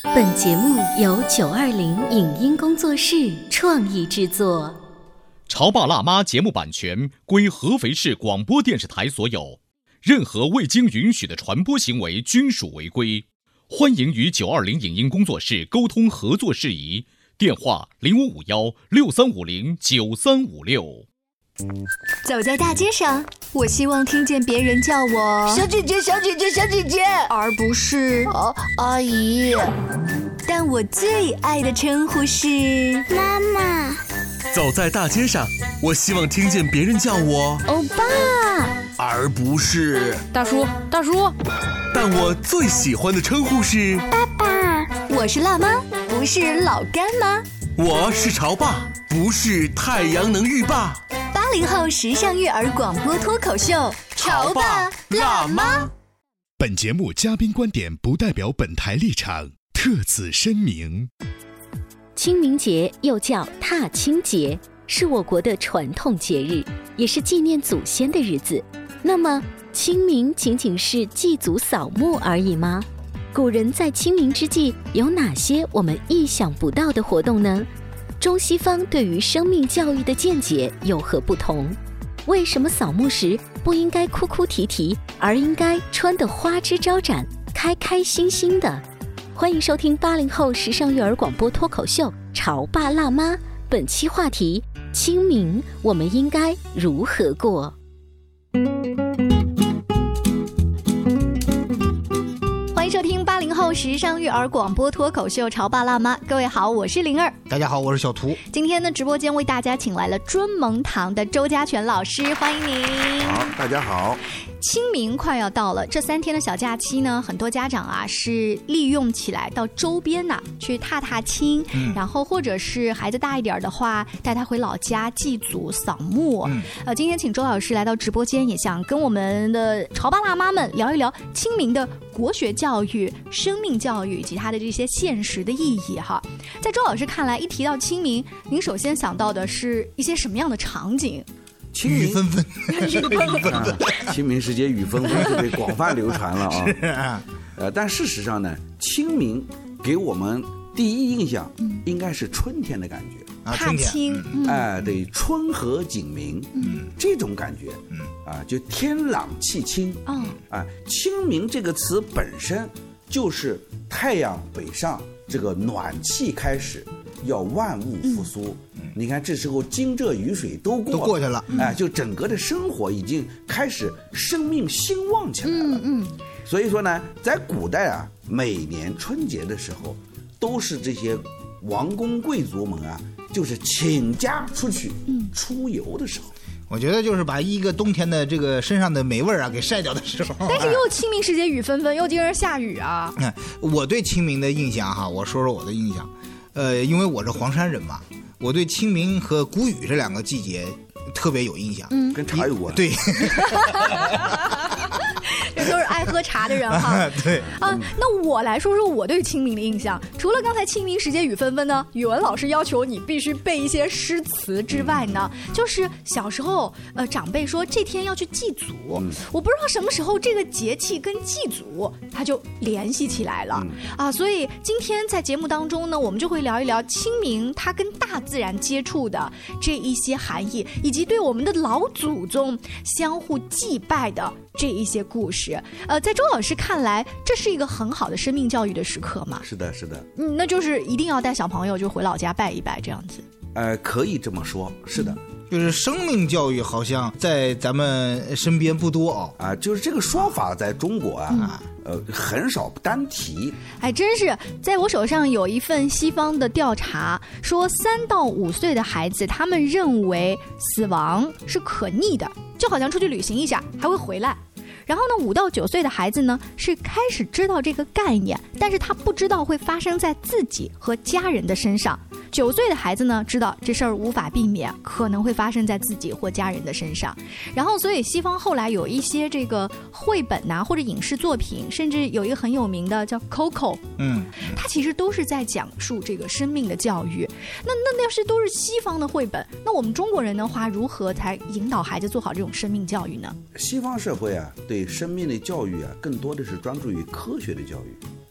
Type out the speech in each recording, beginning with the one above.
本节目由920影音工作室创意制作。 潮爸辣妈节目版权归合肥市广播电视台所有，任何未经允许的传播行为均属违规。欢迎与920影音工作室沟通合作事宜，电话055163509356。 走在大街上，我希望听见别人叫我小姐姐小姐姐小姐姐， 而不是阿姨。 但我最爱的称呼是妈妈。 走在大街上，我希望听见别人叫我欧巴， 而不是大叔大叔。 但我最喜欢的称呼是爸爸。 我是辣妈，不是老干妈。 我是潮爸，不是太阳能浴霸。 80后时尚育儿广播脱口秀，潮爸辣妈。 本节目嘉宾观点不代表本台立场，特此声明。 清明节又叫踏青节，是我国的传统节日，也是纪念祖先的日子。那么，清明仅仅是祭祖扫墓而已吗？古人在清明之际有哪些我们意想不到的活动呢？中西方对于生命教育的见解有何不同？为什么扫墓时不应该哭哭啼啼，而应该穿得花枝招展，开开心心的？欢迎收听80后时尚育儿广播脱口秀《潮爸辣妈》，本期话题：清明我们应该如何过？ 欢迎收听80后时尚育儿广播脱口秀《潮爸辣妈》，各位好，我是灵儿。 大家好，我是小图。 今天呢，直播间为大家请来了尊蒙堂的周家全老师，欢迎您。 好，大家好。 清明快要到了，这3天的小假期呢，很多家长啊是利用起来到周边呐去踏踏青，然后或者是孩子大一点的话，带他回老家祭祖扫墓。今天请周老师来到直播间，也想跟我们的潮爸辣妈们聊一聊清明的国学教育、生命教育以及它的这些现实的意义哈。在周老师看来，一提到清明，您首先想到的是一些什么样的场景？ 雨纷纷， 清明时节雨纷纷就被广泛流传了啊。但事实上呢，清明给我们第一印象应该是春天的感觉。 踏青， 对，春和景明，这种感觉，就天朗气清。清明这个词本身就是太阳北上，这个暖气开始，要万物复苏。你看这时候惊蛰雨水都过去了，就整个的生活已经开始生命兴旺起来了。所以说呢，在古代啊，每年春节的时候，都是这些王公贵族们啊，就是请假出去出游的时候。 我觉得就是把一个冬天的这个身上的霉味啊给晒掉的时候。 但是又清明时节雨纷纷，又经常下雨啊。 我对清明的印象哈，我说说我的印象。因为我是黄山人嘛，我对清明和谷雨这2个季节特别有印象。 跟茶有关。 对。 这都是爱喝茶的人哈。 对那我来说说我对清明的印象。除了刚才清明时节雨纷纷呢，语文老师要求你必须背一些诗词之外呢，就是小时候长辈说这天要去祭祖，我不知道什么时候这个节气跟祭祖它就联系起来了所以今天在节目当中呢，我们就会聊一聊清明它跟大自然接触的这一些含义，以及对我们的老祖宗相互祭拜的这一些故事。在周老师看来，这是一个很好的生命教育的时刻嘛？ 是的，是的。 那就是一定要带小朋友就回老家拜一拜这样子。 可以这么说，是的。 就是生命教育好像在咱们身边不多就是这个说法在中国很少单提。 还真是，在我手上有一份西方的调查，说3到5岁的孩子，他们认为死亡是可逆的，就好像出去旅行一下还会回来。然后呢，5到9岁的孩子呢是开始知道这个概念，但是他不知道会发生在自己和家人的身上。9岁的孩子呢，知道这事儿无法避免，可能会发生在自己或家人的身上。然后，所以西方后来有一些这个绘本或者影视作品，甚至有一个很有名的叫 Coco，它其实都是在讲述这个生命的教育。那是都是西方的绘本，那我们中国人的话，如何才引导孩子做好这种生命教育呢？ 西方社会对生命的教育更多的是专注于科学的教育。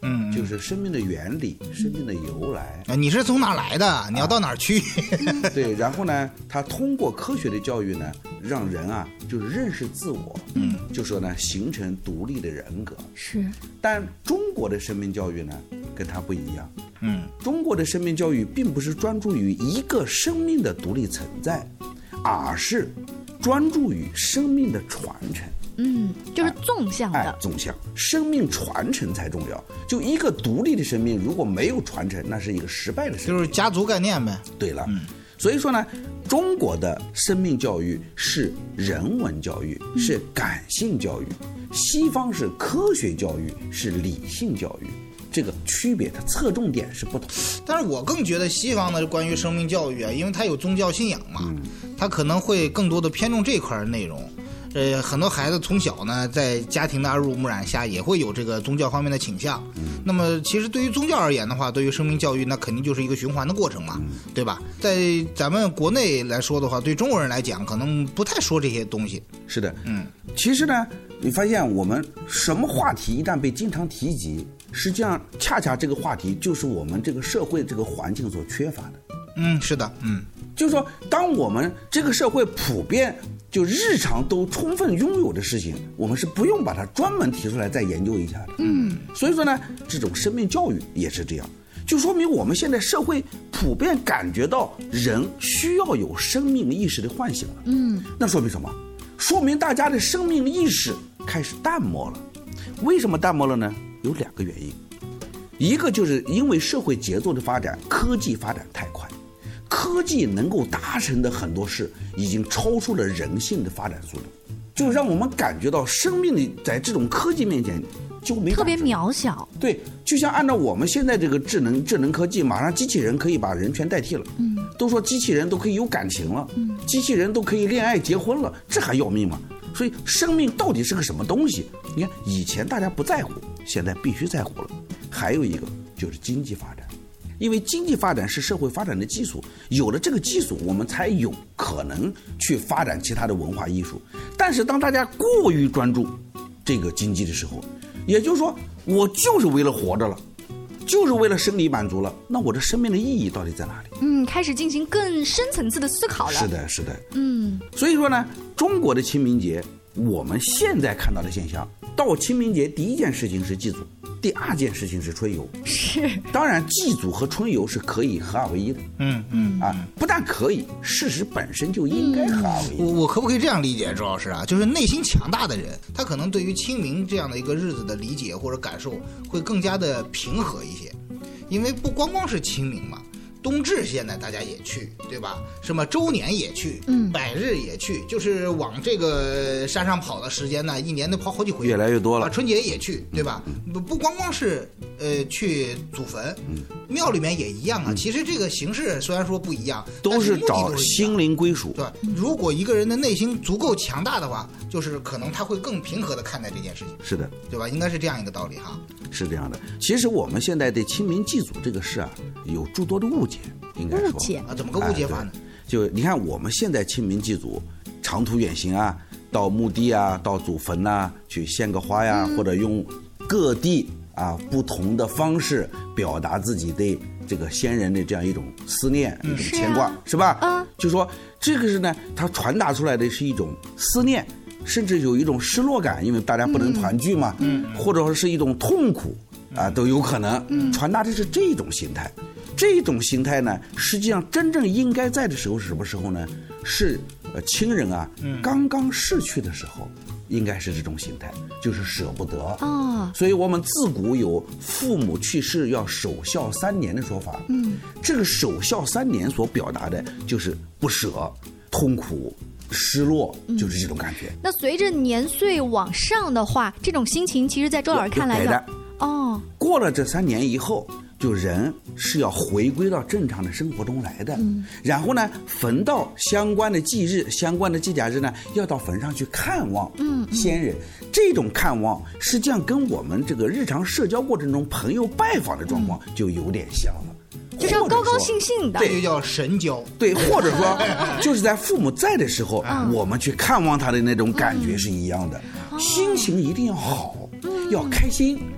就是生命的原理、生命的由来。 你是从哪儿来的？你要到哪儿去？ 对，然后呢，他通过科学的教育呢，让人啊就是认识自我，就说呢形成独立的人格。 是， 但中国的生命教育呢，跟它不一样。中国的生命教育并不是专注于一个生命的独立存在，而是专注于生命的传承。 就是纵向的， 纵向，生命传承才重要。就一个独立的生命，如果没有传承，那是一个失败的生命， 就是家族概念呗。 对了，所以说呢，中国的生命教育是人文教育，是感性教育；西方是科学教育，是理性教育。这个区别，它侧重点是不同。 但是我更觉得西方的关于生命教育啊，因为它有宗教信仰嘛，它可能会更多的偏重这块内容。很多孩子从小呢，在家庭的耳濡目染下，也会有这个宗教方面的倾向。那么，其实对于宗教而言的话，对于生命教育，那肯定就是一个循环的过程嘛，对吧？在咱们国内来说的话，对中国人来讲，可能不太说这些东西。 是的，其实呢，你发现我们什么话题一旦被经常提及，实际上恰恰这个话题就是我们这个社会这个环境所缺乏的。 是的， 就是说，当我们这个社会普遍就日常都充分拥有的事情，我们是不用把它专门提出来再研究一下的。所以说呢，这种生命教育也是这样，就说明我们现在社会普遍感觉到人需要有生命意识的唤醒了。那说明什么？说明大家的生命意识开始淡漠了。为什么淡漠了呢？有两个原因，一个就是因为社会节奏的发展，科技发展太快。科技能够达成的很多事，已经超出了人性的发展速度，就让我们感觉到生命的在这种科技面前就没特别渺小。 对，就像按照我们现在这个智能科技，马上机器人可以把人全代替了。都说机器人都可以有感情了，机器人都可以恋爱结婚了，这还要命吗？所以生命到底是个什么东西？你看以前大家不在乎，现在必须在乎了。还有一个就是经济发展。因为经济发展是社会发展的基础，有了这个基础，我们才有可能去发展其他的文化艺术。但是当大家过于专注这个经济的时候，也就是说，我就是为了活着了，就是为了生理满足了，那我的生命的意义到底在哪里？ 开始进行更深层次的思考了。 是的，是的。所以说呢，中国的清明节，我们现在看到的现象，到清明节第一件事情是祭祖，第二件事情是春游。 是， 当然祭祖和春游是可以合二为一的。不但可以，事实本身就应该合二为一。 我可不可以这样理解，周老师啊？就是内心强大的人，他可能对于清明这样的一个日子的理解或者感受会更加的平和一些，因为不光光是清明嘛。冬至现在大家也去，对吧？什么周年也去，百日也去，就是往这个山上跑的时间呢，一年都跑好几回， 越来越多了。 春节也去，对吧？不光光是去祖坟，庙里面也一样啊。其实这个形式虽然说不一样， 都是找心灵归属。 对，如果一个人的内心足够强大的话，就是可能他会更平和的看待这件事情。 是的， 对吧？应该是这样一个道理哈。 是这样的。其实我们现在对清明祭祖这个事啊，有诸多的误解。应该说误解啊，怎么个误解法呢？ 就你看，我们现在清明祭祖，长途远行啊，到墓地啊，到祖坟呐，去献个花呀，或者用各地啊不同的方式表达自己对这个先人的这样一种思念、一种牵挂，是吧？就说这个是呢，它传达出来的是一种思念，甚至有一种失落感，因为大家不能团聚嘛，或者说是一种痛苦啊，都有可能传达的是这种心态。这种心态呢，实际上真正应该在的时候是什么时候呢？是亲人啊刚刚逝去的时候，应该是这种心态，就是舍不得。所以我们自古有父母去世要守孝3年的说法。这个守孝3年所表达的就是不舍、痛苦、失落，就是这种感觉。 那随着年岁往上的话，这种心情其实在周老师看来要过了这3年以后，就人是要回归到正常的生活中来的。然后呢，逢到相关的忌日、相关的节假日呢，要到坟上去看望先人。这种看望实际上跟我们这个日常社交过程中朋友拜访的状况就有点像了。 就是要高高兴兴的， 这就叫神交。 对，或者说就是在父母在的时候，我们去看望他的那种感觉是一样的。心情一定要好，要开心。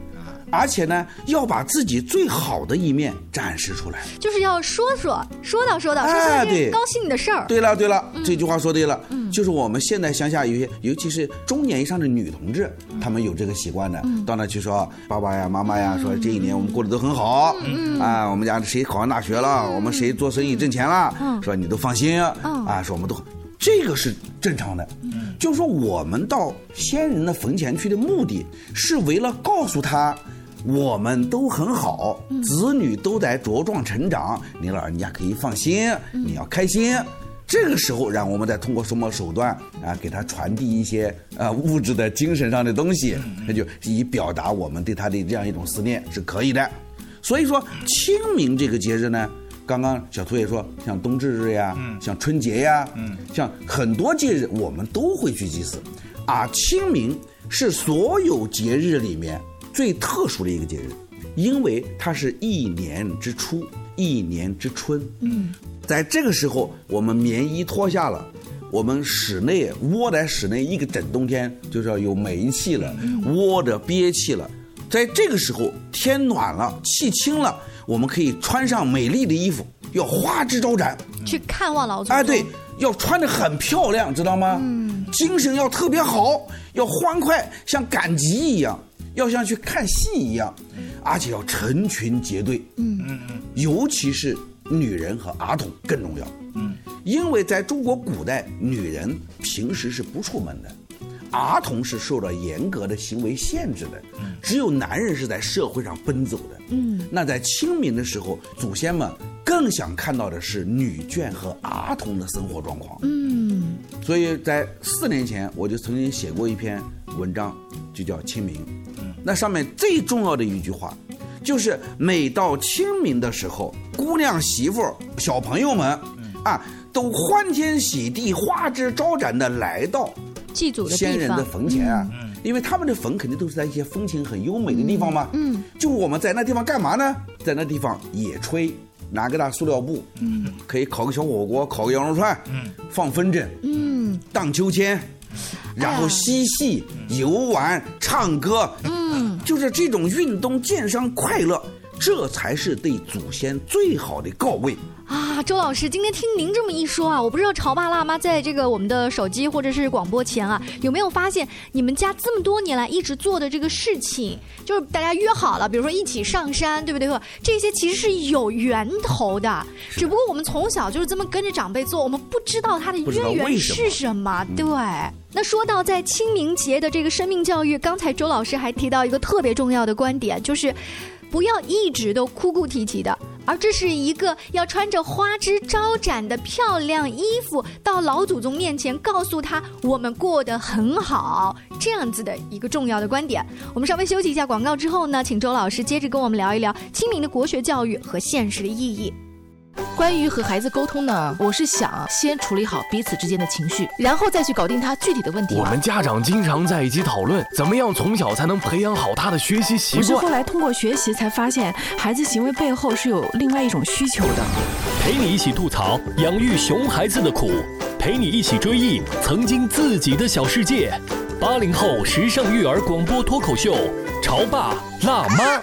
而且呢，要把自己最好的一面展示出来， 就是要说这高兴的事儿。 对了，这句话说对了，就是我们现在乡下有些，尤其是中年以上的女同志，她们有这个习惯的，到那去说爸爸呀、妈妈呀，说这一年我们过得都很好，我们家谁考上大学了，我们谁做生意挣钱了，说你都放心说我们都。这个是正常的，就是说我们到先人的坟前去的目的是为了告诉他我们都很好，子女都在茁壮成长，你老人家可以放心，你要开心。这个时候让我们再通过什么手段给他传递一些物质的精神上的东西，那就以表达我们对他的这样一种思念是可以的。所以说清明这个节日呢，刚刚小图也说，像冬至日呀，像春节呀，像很多节日我们都会去祭祀，清明是所有节日里面最特殊的一个节日，因为它是一年之初，一年之春。在这个时候，我们棉衣脱下了，我们室内窝在室内一个整冬天，就是要有煤气了，窝着憋气了。在这个时候，天暖了，气清了，我们可以穿上美丽的衣服，要花枝招展， 去看望老祖宗。 对，要穿得很漂亮，知道吗？精神要特别好，要欢快，像赶集一样，要像去看戏一样，而且要成群结队。尤其是女人和儿童更重要。因为在中国古代，女人平时是不出门的，儿童是受到严格的行为限制的，只有男人是在社会上奔走的。那在清明的时候，祖先们更想看到的是女眷和儿童的生活状况。所以在4年前，我就曾经写过一篇文章，就叫《清明》。那上面最重要的一句话，就是每到清明的时候，姑娘、媳妇、小朋友们都欢天喜地、花枝招展的来到祭祖的地方， 先人的坟前因为他们的坟肯定都是在一些风情很优美的地方嘛。就我们在那地方干嘛呢？在那地方野炊，拿个大塑料布，可以烤个小火锅，烤个羊肉串，放风筝，荡秋千，然后嬉戏、游玩、唱歌，就是这种运动健伤快乐，这才是对祖先最好的告慰。 周老师，今天听您这么一说我不知道潮爸辣妈在这个我们的手机或者是广播前有没有发现你们家这么多年来一直做的这个事情，就是大家约好了，比如说一起上山，对不对？这些其实是有源头的，只不过我们从小就是这么跟着长辈做，我们不知道它的渊源是什么。对。那说到在清明节的这个生命教育，刚才周老师还提到一个特别重要的观点，就是不要一直都哭哭啼啼的，而这是一个要穿着花枝招展的漂亮衣服到老祖宗面前，告诉他我们过得很好，这样子的一个重要的观点。我们稍微休息一下广告之后呢，请周老师接着跟我们聊一聊清明的国学教育和现实的意义。 关于和孩子沟通呢，我是想先处理好彼此之间的情绪，然后再去搞定他具体的问题。 我们家长经常在一起讨论，怎么样从小才能培养好他的学习习惯。 我是后来通过学习才发现，孩子行为背后是有另外一种需求的。 陪你一起吐槽养育熊孩子的苦，陪你一起追忆曾经自己的小世界。80后时尚育儿广播脱口秀，潮爸辣妈。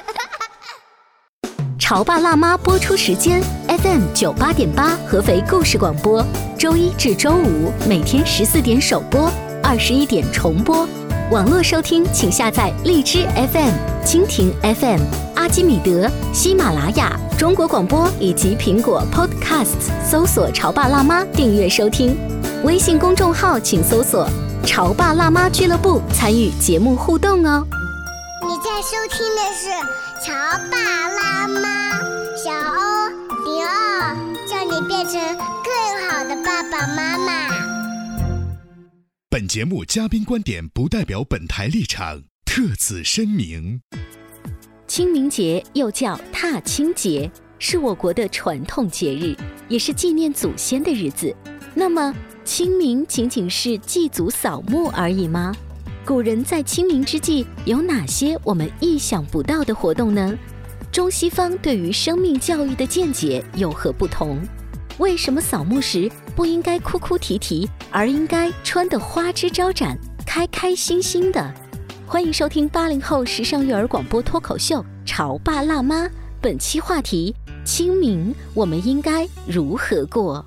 潮爸辣妈播出时间 FM 98.8合肥故事广播，周一至周五每天14点首播，21点重播。网络收听请下载荔枝 FM、蜻蜓 FM、阿基米德、喜马拉雅、中国广播以及苹果 Podcasts， 搜索潮爸辣妈订阅收听。微信公众号请搜索潮爸辣妈俱乐部，参与节目互动哦。 你在收听的是潮爸辣妈，小欧02，叫你变成更好的爸爸妈妈。 本节目嘉宾观点不代表本台立场，特此声明。 清明节又叫踏青节，是我国的传统节日，也是纪念祖先的日子。那么，清明仅仅是祭祖扫墓而已吗？古人在清明之际有哪些我们意想不到的活动呢？中西方对于生命教育的见解有何不同？为什么扫墓时不应该哭哭啼啼，而应该穿得花枝招展、开开心心的？ 欢迎收听80后时尚育儿广播脱口秀《潮爸辣妈》，本期话题：清明我们应该如何过？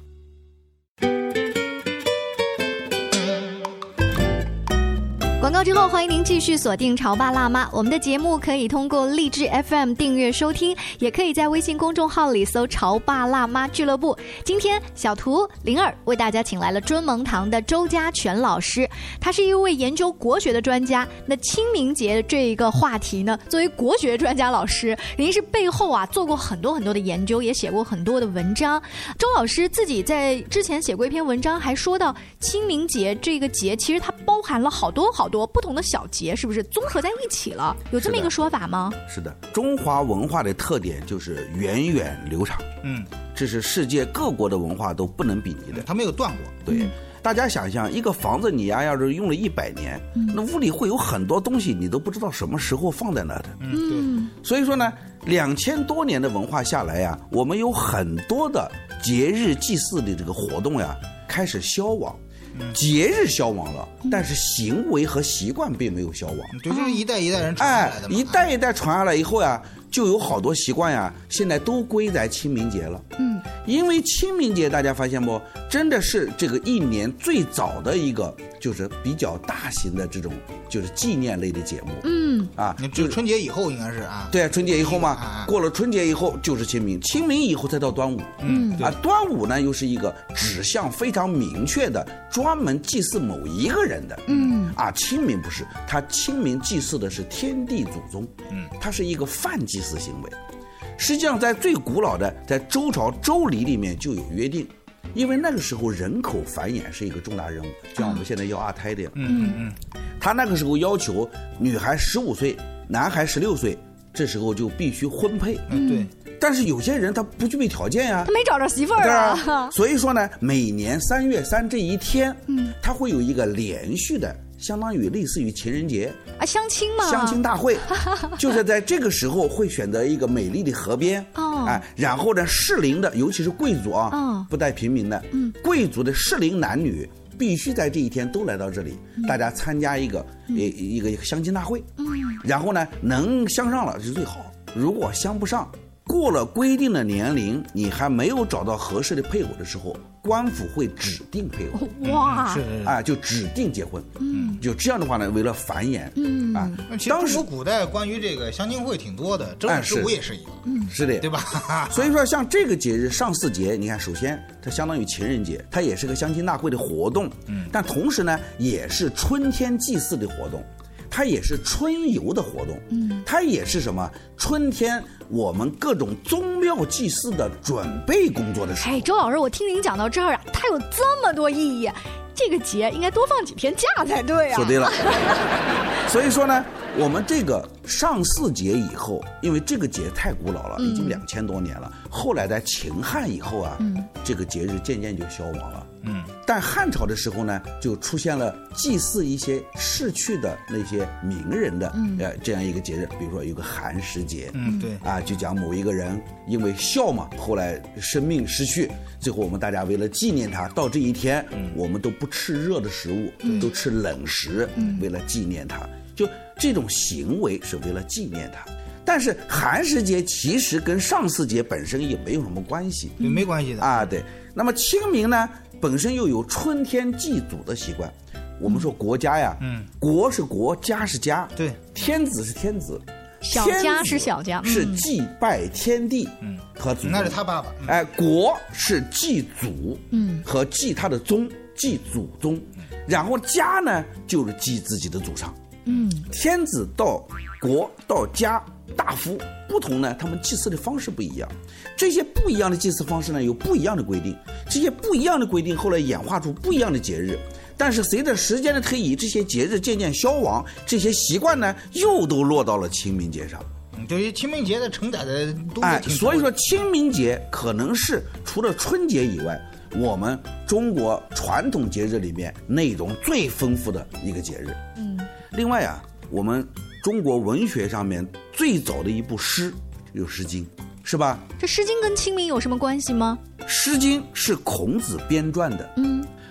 广告之后，欢迎您继续锁定潮爸辣妈。我们的节目可以通过荔枝 FM 订阅收听，也可以在微信公众号里搜潮爸辣妈俱乐部。今天小图灵儿为大家请来了尊蒙堂的周家全老师，他是一位研究国学的专家。那清明节这一个话题呢，作为国学专家老师，您是背后做过很多的研究，也写过很多的文章。周老师自己在之前写过一篇文章，还说到清明节这个节其实它包含了好多不同的小节，是不是综合在一起了？有这么一个说法吗？ 是的，中华文化的特点就是源远流长，这是世界各国的文化都不能比拟的， 它没有断过。 对，大家想象一个房子，你要是用了100年，那屋里会有很多东西，你都不知道什么时候放在那的。对，所以说呢，2000多年的文化下来呀，我们有很多的节日祭祀的这个活动呀，开始消亡。节日消亡了，但是行为和习惯并没有消亡， 就是一代一代人传下来的嘛。 一代一代传下来以后呀，就有好多习惯呀，现在都归在清明节了。因为清明节大家发现不，真的是这个一年最早的一个，就是比较大型的这种就是纪念类的节目。 就春节以后应该是啊。 对，春节以后嘛，过了春节以后就是清明，清明以后才到端午。端午呢又是一个指向非常明确的，专门祭祀某一个人的。清明不是，它清明祭祀的是天地祖宗。它是一个泛祭祀行为。实际上在最古老的在周朝周礼里面就有约定，因为那个时候人口繁衍是一个重大任务，就像我们现在要二胎的。他那个时候要求女孩15岁，男孩16岁，这时候就必须婚配。 对。 但是有些人他不具备条件呀， 他没找着媳妇儿啊。 所以说呢，每年3月3这一天，他会有一个连续的，相当于类似于情人节相亲嘛， 相亲大会，就是在这个时候会选择一个美丽的河边，然后呢，适龄的，尤其是贵族不带平民的，贵族的适龄男女必须在这一天都来到这里，大家参加一个相亲大会，然后呢，能相上了是最好，如果相不上，过了规定的年龄，你还没有找到合适的配偶的时候，官府会指定配偶。 哇， 就指定结婚。就这样的话呢，为了繁衍。 其实中国古代关于这个相亲会挺多的，正月15也是一个。 是的， 对吧？ 所以说，像这个节日上巳节，你看，首先它相当于情人节，它也是个相亲大会的活动。但同时呢，也是春天祭祀的活动。它也是春游的活动，它也是什么？春天我们各种宗庙祭祀的准备工作的时候。 周老师，我听您讲到这儿它有这么多意义，这个节应该多放几天假才对啊。 说对了。所以说呢，我们这个上巳节以后，因为这个节太古老了，已经2000多年了。后来在秦汉以后这个节日渐渐就消亡了。但汉朝的时候呢，就出现了祭祀一些逝去的那些名人的这样一个节日，比如说有个寒食节，就讲某一个人因为孝嘛，后来生命失去，最后我们大家为了纪念他，到这一天，我们都不吃热的食物，都吃冷食，为了纪念他。就这种行为是为了纪念他。但是寒食节其实跟上巳节本身也没有什么关系， 没关系的对。那么清明呢，本身又有春天祭祖的习惯。我们说国家呀，国是国，家是家， 对， 天子是天子， 小家是小家， 是祭拜天地和祖宗， 那是他爸爸。 国是祭祖，和祭他的宗，祭祖宗。然后家呢，就是祭自己的祖上。天子到国到家，大夫不同呢，他们祭祀的方式不一样。这些不一样的祭祀方式呢，有不一样的规定。这些不一样的规定后来演化出不一样的节日。但是随着时间的推移，这些节日渐渐消亡，这些习惯呢，又都落到了清明节上。 对于清明节的承载的东西挺多。 所以说清明节可能是除了春节以外，我们中国传统节日里面内容最丰富的一个节日。另外我们中国文学上面最早的一部诗有《诗经》，是吧？ 这《诗经》跟清明有什么关系吗？ 《诗经》是孔子编撰的。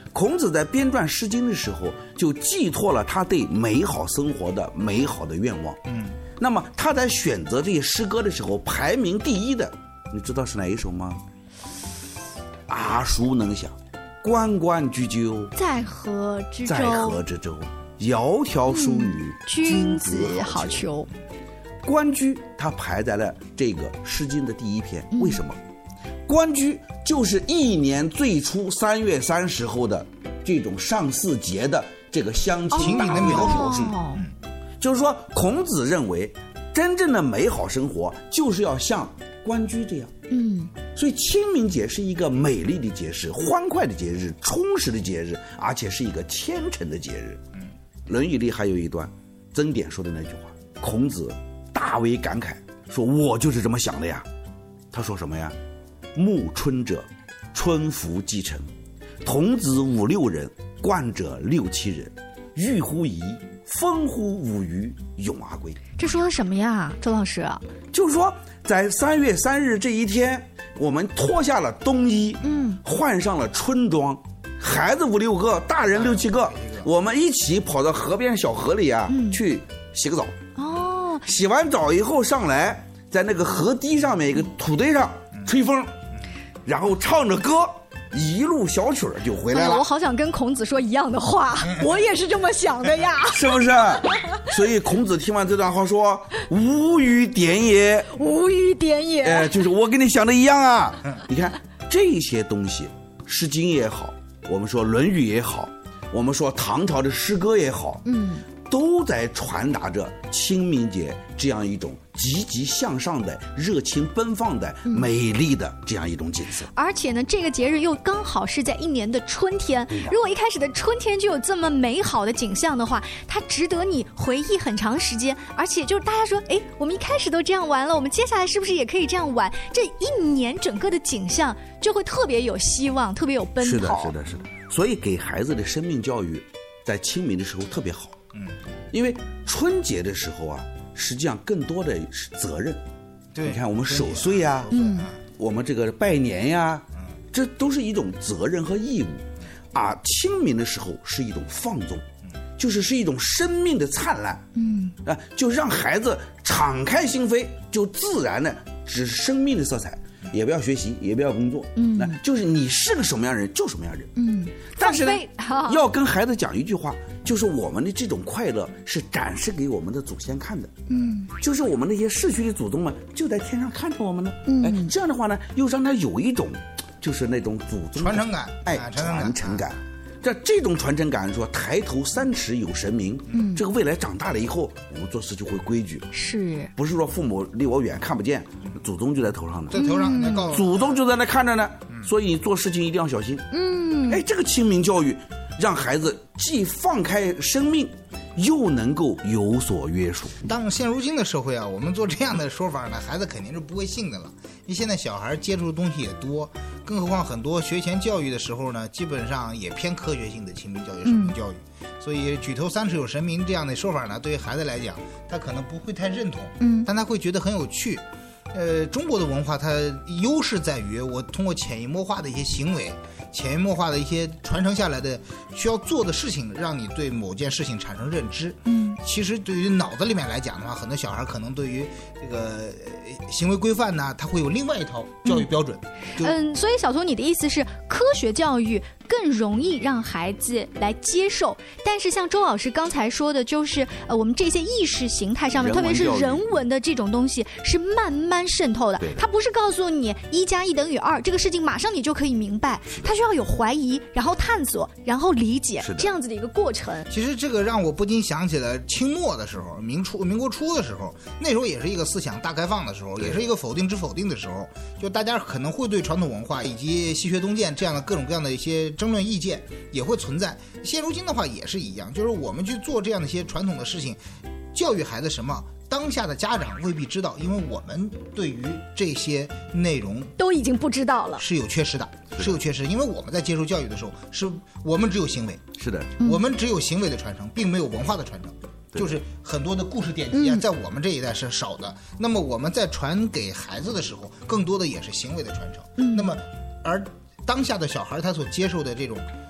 孔子在编撰《诗经》的时候，就寄托了他对美好生活的美好的愿望。那么他在选择这些诗歌的时候，排名第一的，你知道是哪一首吗？耳熟能详，关关雎鸠， 在河之洲， 在河之洲，窈窕淑女， 君子好逑。 关雎它排在了这个《诗经》的第一篇，为什么？关雎就是一年最初3月30后的这种上巳节的这个相亲大描述。就是说，孔子认为，真正的美好生活就是要像关雎这样。所以清明节是一个美丽的节日，欢快的节日，充实的节日，而且是一个虔诚的节日。《论语》里还有一段曾点说的那句话，孔子大为感慨，说我就是这么想的呀。他说什么呀？暮春者，春服既成，童子5、6人，冠者6、7人，欲乎沂，风乎舞雩，咏而归。 这说的什么呀，周老师？ 就是说，在3月3日这一天，我们脱下了冬衣，换上了春装，孩子5、6个，大人6、7个，我们一起跑到河边小河里啊，去洗个澡。洗完澡以后上来，在那个河堤上面一个土堆上吹风，然后唱着歌，一路小曲就回来了。 我好想跟孔子说一样的话，我也是这么想的呀， 是不是？所以孔子听完这段话说：“无与典也， 无与典也。” 就是我跟你想的一样啊。你看这些东西，《诗经》也好，我们说《论语》也好，我们说唐朝的诗歌也好，都在传达着清明节这样一种积极向上的、热情奔放的、美丽的这样一种景色。 而且呢，这个节日又刚好是在一年的春天。如果一开始的春天就有这么美好的景象的话，它值得你回忆很长时间。而且就是大家说，哎，我们一开始都这样玩了，我们接下来是不是也可以这样玩？这一年整个的景象就会特别有希望，特别有奔头。 是的。所以给孩子的生命教育，在清明的时候特别好。因为春节的时候啊，实际上更多的是责任。对，你看我们守岁呀，我们这个拜年呀，这都是一种责任和义务。而清明的时候是一种放纵，是一种生命的灿烂。就让孩子敞开心扉，就自然的只是生命的色彩。也不要学习，也不要工作，就是你是个什么样人就什么样人。但是呢，要跟孩子讲一句话，就是我们的这种快乐是展示给我们的祖先看的。就是我们那些逝去的祖宗们就在天上看着我们呢。这样的话呢，又让他有一种就是那种祖宗传承感， 传承感。这种传承感说抬头3尺有神明，这个未来长大了以后，我们做事就会规矩了。不是说父母离我远看不见，祖宗就在头上呢， 在头上， 祖宗就在那看着呢，所以你做事情一定要小心。这个清明教育让孩子既放开生命，又能够有所约束。 当现如今的社会啊，我们做这样的说法呢，孩子肯定是不会信的了。因为现在小孩接触的东西也多，更何况很多学前教育的时候呢，基本上也偏科学性的清明教育、生命教育。所以举头3尺有神明这样的说法呢，对于孩子来讲，他可能不会太认同，但他会觉得很有趣。中国的文化它优势在于，我通过潜移默化的一些行为，潜移默化的一些传承下来的需要做的事情，让你对某件事情产生认知。其实对于脑子里面来讲的话，很多小孩可能对于这个行为规范呢，他会有另外一套教育标准。 所以小图，你的意思是科学教育更容易让孩子来接受，但是像周老师刚才说的，就是我们这些意识形态上面，特别是人文的这种东西是慢慢渗透的。它不是告诉你1+1等于2这个事情马上你就可以明白，它需要有怀疑，然后探索，然后理解，这样子的一个过程。 其实这个让我不禁想起了清末的时候，民国初的时候，那时候也是一个思想大开放的时候，也是一个否定之否定的时候，就大家可能会对传统文化以及西学东渐这样的各种各样的一些争论意见也会存在。现如今的话也是一样，就是我们去做这样的一些传统的事情，教育孩子什么，当下的家长未必知道，因为我们对于这些内容都已经不知道了， 是有缺失的，是有缺失。因为我们在接受教育的时候，是我们只有行为， 是的， 我们只有行为的传承，并没有文化的传承。就是很多的故事典籍啊，在我们这一代是少的。那么我们在传给孩子的时候，更多的也是行为的传承。那么而当下的小孩他所接受的这种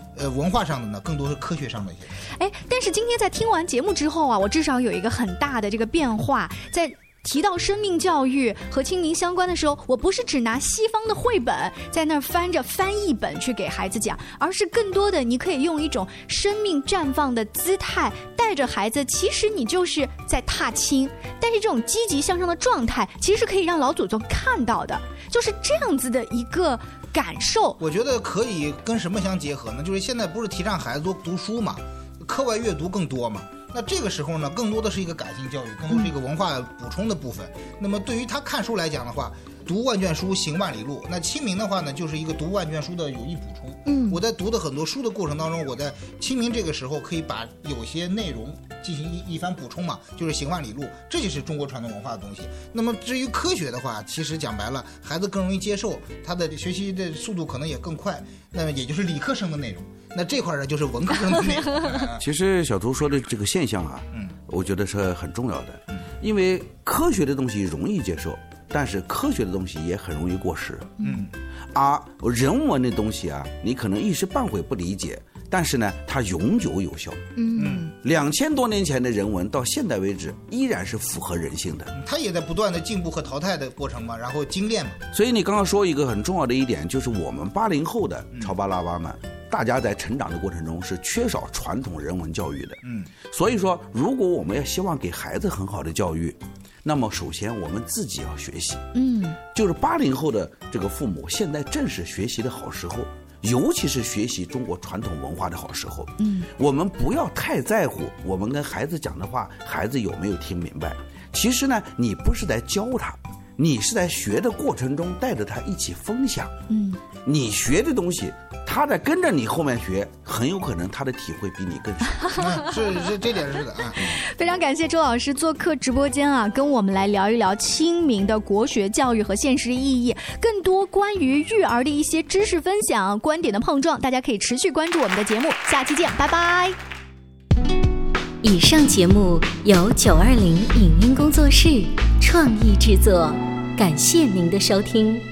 文化上的呢，更多是科学上的一些。 哎，但是今天在听完节目之后啊，我至少有一个很大的这个变化，在提到生命教育和清明相关的时候，我不是只拿西方的绘本在那儿翻着翻译本去给孩子讲，而是更多的你可以用一种生命绽放的姿态带着孩子，其实你就是在踏青，但是这种积极向上的状态其实是可以让老祖宗看到的，就是这样子的一个感受。 我觉得可以跟什么相结合呢？就是现在不是提倡孩子多读书嘛，课外阅读更多嘛，那这个时候呢，更多的是一个感性教育，更多是一个文化补充的部分。那么对于他看书来讲的话，读万卷书行万里路，那清明的话呢，就是一个读万卷书的有益补充。我在读的很多书的过程当中，我在清明这个时候可以把有些内容进行一番补充嘛，就是行万里路，这就是中国传统文化的东西。那么至于科学的话，其实讲白了，孩子更容易接受，他的学习的速度可能也更快，那么也就是理科生的内容。那这块呢，就是文科生的内容。 其实小图说的这个现象啊，我觉得是很重要的，因为科学的东西容易接受，但是科学的东西也很容易过时。而人文的东西啊，你可能一时半会不理解，但是呢，它永久有效。2000多年前的人文到现在为止依然是符合人性的， 它也在不断的进步和淘汰的过程嘛，然后精炼嘛。 所以你刚刚说一个很重要的一点，就是我们80后的潮爸辣妈们，大家在成长的过程中是缺少传统人文教育的。所以说，如果我们要希望给孩子很好的教育，那么首先我们自己要学习。就是80后的这个父母，现在正是学习的好时候，尤其是学习中国传统文化的好时候。我们不要太在乎我们跟孩子讲的话，孩子有没有听明白。其实呢，你不是在教他，你是在学的过程中带着他一起分享。你学的东西，他在跟着你后面学，很有可能他的体会比你更深。 是这点是的啊。 非常感谢周老师做客直播间啊，跟我们来聊一聊清明的国学教育和现实意义，更多关于育儿的一些知识分享、观点的碰撞，大家可以持续关注我们的节目，下期见，拜拜。 以上节目由920影音工作室创意制作，感谢您的收听。